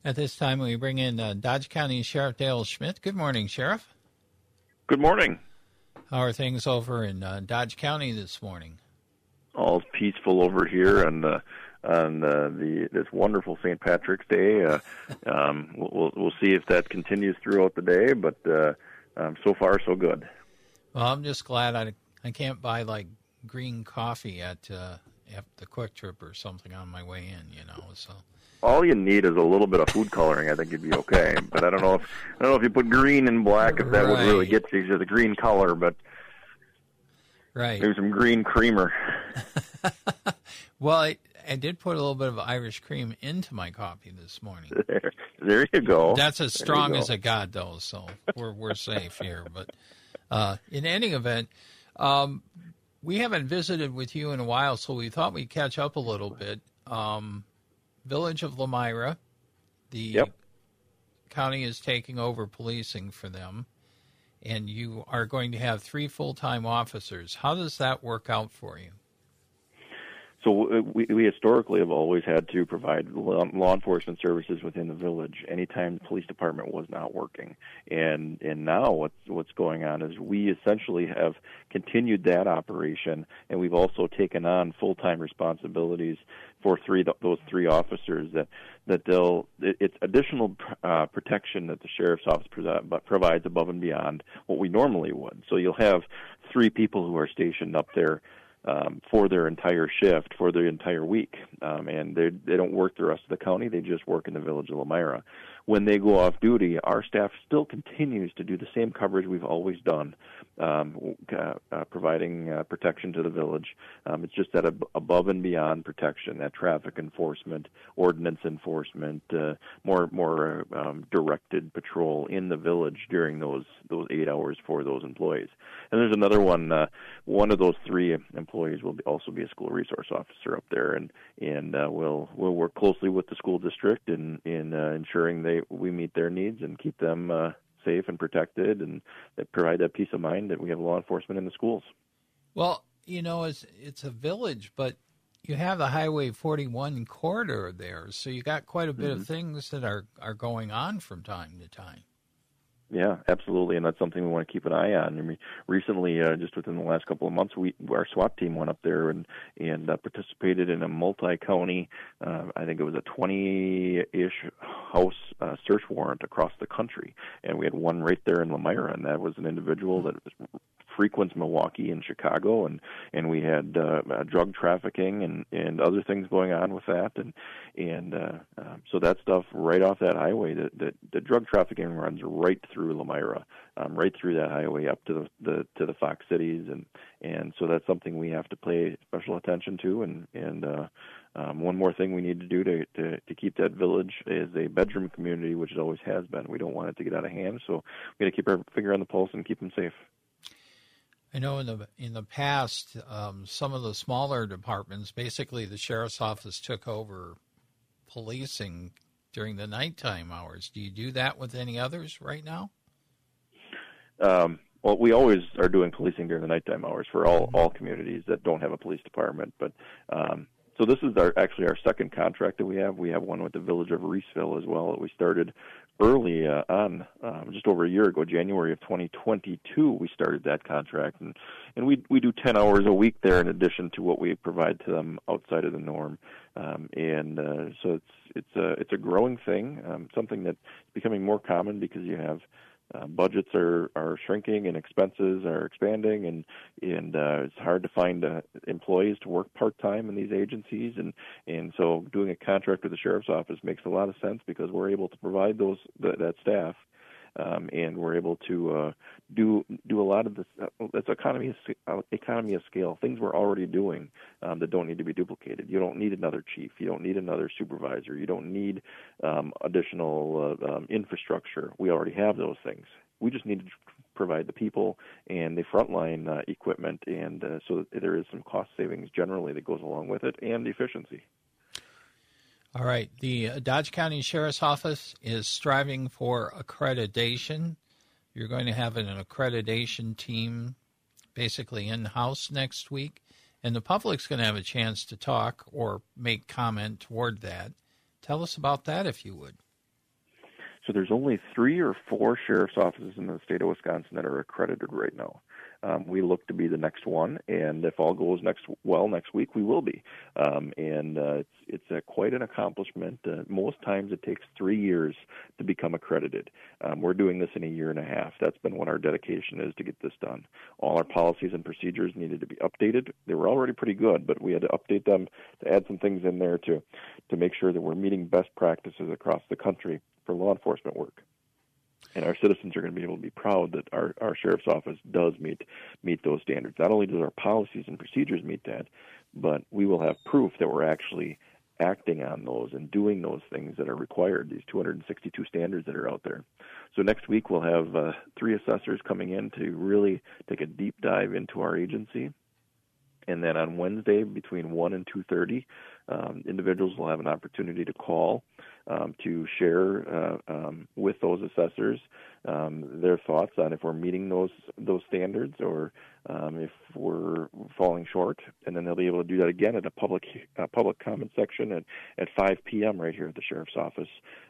At this time, we bring in Dodge County Sheriff Dale Schmidt. Good morning, Sheriff. Good morning. How are things over in Dodge County this morning? All's peaceful over here on this wonderful St. Patrick's Day. We'll see if that continues throughout the day, but so far so good. Well, I'm just glad I can't buy like green coffee at the Quick Trip or something on my way in, So all you need is a little bit of food coloring. I think you'd be okay. But I don't know if you put green and black if that would really get you to the green color. But maybe some green creamer. Well, I did put a little bit of Irish cream into my coffee this morning. There you go. That's as strong as it got, though. So we're safe here. But in any event, we haven't visited with you in a while, so we thought we'd catch up a little bit. Village of Lomira, the county is taking over policing for them, and you are going to have 3 full-time officers. How does that work out for you? So we historically have always had to provide law enforcement services within the village anytime the police department was not working. And now what's going on is we essentially have continued that operation, and we've also taken on full-time responsibilities for those 3 officers it's additional protection that the sheriff's office provides above and beyond what we normally would. So you'll have 3 people who are stationed up there for their entire shift, for their entire week. And they don't work the rest of the county. They just work in the village of Lomira. When they go off duty, our staff still continues to do the same coverage we've always done, providing protection to the village. It's just that above and beyond protection, that traffic enforcement, ordinance enforcement, more directed patrol in the village during those 8 hours for those employees. And there's another one. One of those 3 employees will also be a school resource officer up there, and we'll work closely with the school district in ensuring we meet their needs and keep them safe and protected, and that provide that peace of mind that we have law enforcement in the schools. Well, it's a village, but you have the Highway 41 corridor there, so you got quite a bit of things that are going on from time to time. Yeah, absolutely, and that's something we want to keep an eye on. I mean, recently, just within the last couple of months, our SWAT team went up there and participated in a multi-county, I think it was a 20-ish house search warrant across the country, and we had one right there in Lomira, and that was an individual that frequents Milwaukee and Chicago, and we had drug trafficking and other things going on with that, and so that stuff right off that highway, the drug trafficking runs right through Lomira, right through that highway up to the Fox cities, and so that's something we have to pay special attention to, and one more thing we need to do to keep that village as a bedroom community, which it always has been. We don't want it to get out of hand, so we got to keep our finger on the pulse and keep them safe. I know in the past, some of the smaller departments, basically the sheriff's office took over policing during the nighttime hours. Do you do that with any others right now? Well, we always are doing policing during the nighttime hours for all communities that don't have a police department. But so this is actually our second contract that we have. We have one with the village of Reeseville as well that we started early on, just over a year ago, January of 2022, we started that contract. And we do 10 hours a week there in addition to what we provide to them outside of the norm. So it's a growing thing, something that's becoming more common because you have budgets are shrinking and expenses are expanding, and it's hard to find employees to work part-time in these agencies, and so doing a contract with the sheriff's office makes a lot of sense because we're able to provide that staff, and we're able to do a lot of this. That's economy of scale. Things we're already doing that don't need to be duplicated. You don't need another chief. You don't need another supervisor. You don't need additional infrastructure. We already have those things. We just need to provide the people and the frontline equipment, and so there is some cost savings generally that goes along with it, and efficiency. All right. The Dodge County Sheriff's Office is striving for accreditation. You're going to have an accreditation team basically in-house next week, and the public's going to have a chance to talk or make comment toward that. Tell us about that, if you would. So there's only 3 or 4 sheriff's offices in the state of Wisconsin that are accredited right now. We look to be the next one, and if all goes next week we will be. It's quite an accomplishment. Most times it takes 3 years to become accredited. We're doing this in a year and a half. That's been what our dedication is to get this done. All our policies and procedures needed to be updated. They were already pretty good, but we had to update them to add some things in there to make sure that we're meeting best practices across the country for law enforcement work. And our citizens are going to be able to be proud that our sheriff's office does meet those standards. Not only does our policies and procedures meet that, but we will have proof that we're actually acting on those and doing those things that are required, these 262 standards that are out there. So next week we'll have 3 assessors coming in to really take a deep dive into our agency. And then on Wednesday between 1 and 2:30, individuals will have an opportunity to call to share with those assessors their thoughts on if we're meeting those standards or if we're falling short. And then they'll be able to do that again at a public comment section at 5 p.m. right here at the sheriff's office.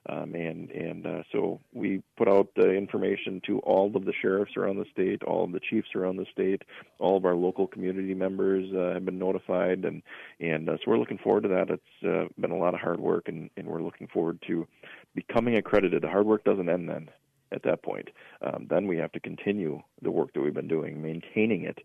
So we put out the information to all of the sheriffs around the state, all of the chiefs around the state, all of our local community members have been notified, and so we're looking forward to that. It's been a lot of hard work, and we're looking forward to becoming accredited. The hard work doesn't end then. At that point, then we have to continue the work that we've been doing, maintaining it.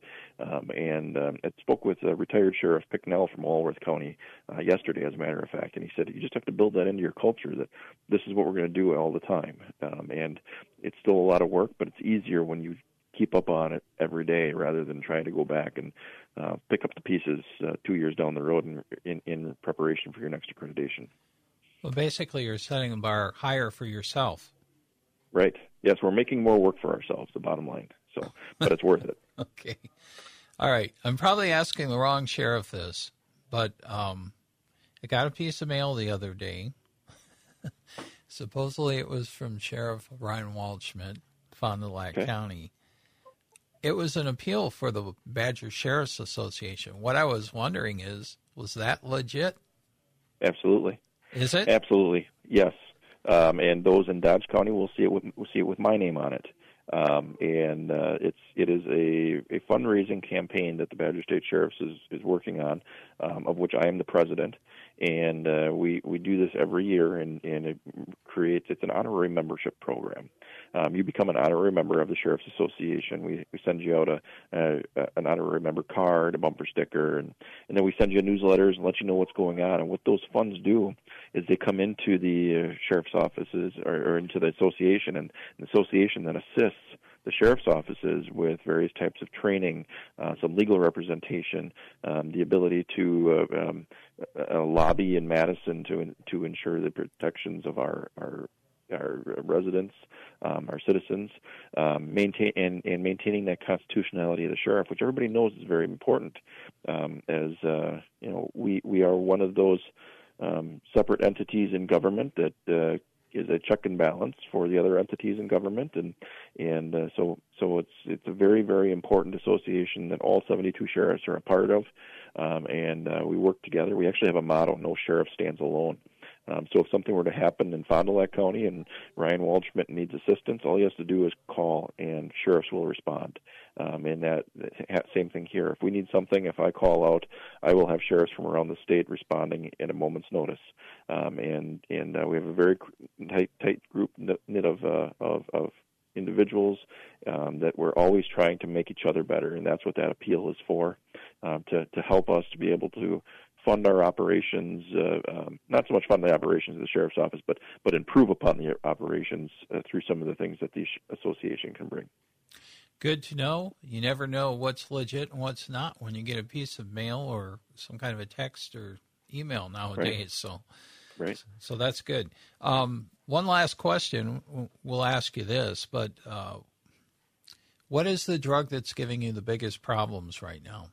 I spoke with retired Sheriff Picknell from Walworth County yesterday, as a matter of fact, and he said you just have to build that into your culture that this is what we're going to do all the time. And it's still a lot of work, but it's easier when you keep up on it every day rather than trying to go back and pick up the pieces 2 years down the road in preparation for your next accreditation. Well, basically, you're setting the bar higher for yourself. Right. Yes, we're making more work for ourselves, the bottom line. So, but it's worth it. Okay. All right. I'm probably asking the wrong sheriff this, but I got a piece of mail the other day. Supposedly it was from Sheriff Ryan Waldschmidt, Fond du Lac County. It was an appeal for the Badger Sheriff's Association. What I was wondering is, was that legit? Absolutely. Is it? Absolutely. Yes. And those in Dodge County will see it with my name on it. It is a fundraising campaign that the Badger State Sheriff's is working on, of which I am the president. And we do this every year, and it's an honorary membership program. You become an honorary member of the Sheriff's Association. We send you out an honorary member card, a bumper sticker, and then we send you newsletters and let you know what's going on. And what those funds do is they come into the sheriff's offices or into the association, and the association then assists the sheriff's offices with various types of training, some legal representation, the ability to lobby in Madison to ensure the protections of our residents, our citizens, maintaining that constitutionality of the sheriff, which everybody knows is very important. We are one of those separate entities in government that is a check and balance for the other entities in government, so it's a very, very important association that all 72 sheriffs are a part of, and we work together. We actually have a motto: "No sheriff stands alone." So if something were to happen in Fond du Lac County and Ryan Waldschmidt needs assistance, all he has to do is call, and sheriffs will respond. And that same thing here. If we need something, if I call out, I will have sheriffs from around the state responding in a moment's notice. And we have a very tight group knit of individuals that we're always trying to make each other better, and that's what that appeal is for, to help us to be able to fund our operations, not so much fund the operations of the sheriff's office, but improve upon the operations through some of the things that the association can bring. Good to know. You never know what's legit and what's not when you get a piece of mail or some kind of a text or email nowadays. Right. So that's good. One last question. We'll ask you this, but what is the drug that's giving you the biggest problems right now?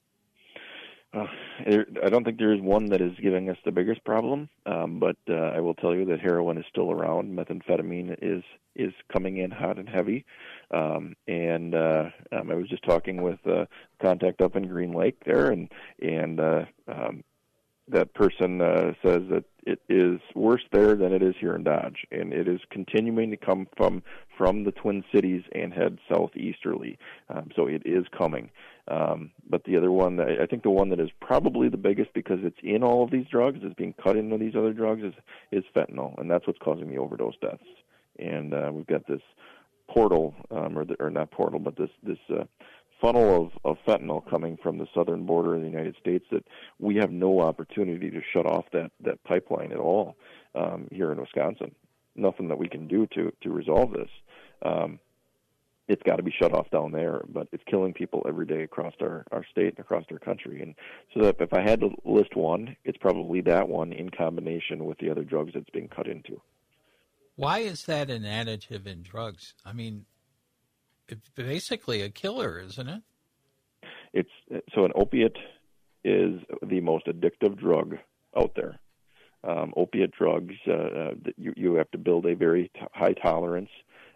I don't think there is one that is giving us the biggest problem, but I will tell you that heroin is still around. Methamphetamine is coming in hot and heavy, and I was just talking with a contact up in Green Lake there, and that person says that it is worse there than it is here in Dodge, and it is continuing to come from the Twin Cities and head southeasterly. So it is coming. But the other one, I think the one that is probably the biggest because it's in all of these drugs, is being cut into these other drugs, is fentanyl, and that's what's causing the overdose deaths. And we've got this portal, or not portal, but this funnel of fentanyl coming from the southern border of the United States that we have no opportunity to shut off that pipeline at all here in Wisconsin. Nothing that we can do to resolve this. It's got to be shut off down there, but it's killing people every day across our state and across our country. And so that if I had to list one, it's probably that one in combination with the other drugs it's being cut into. Why is that an additive in drugs? I mean, it's basically a killer, isn't it? So an opiate is the most addictive drug out there. Opiate drugs, you have to build a very high tolerance,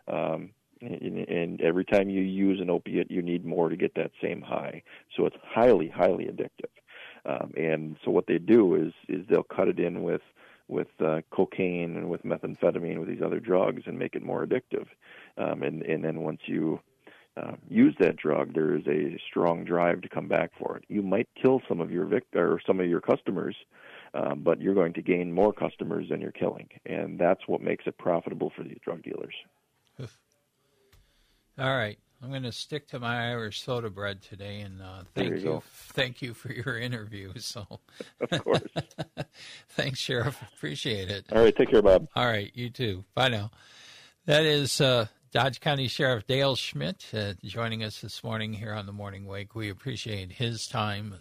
and every time you use an opiate, you need more to get that same high. So it's highly, highly addictive. And so what they do is they'll cut it in with cocaine and with methamphetamine, with these other drugs, and make it more addictive. And then once you use that drug, there is a strong drive to come back for it. You might kill some of your some of your customers, but you're going to gain more customers than you're killing, and that's what makes it profitable for these drug dealers. All right. I'm going to stick to my Irish soda bread today, and thank you for your interview. So, of course. Thanks, Sheriff. Appreciate it. All right, take care, Bob. All right, you too. Bye now. That is Dodge County Sheriff Dale Schmidt joining us this morning here on the Morning Wake. We appreciate his time.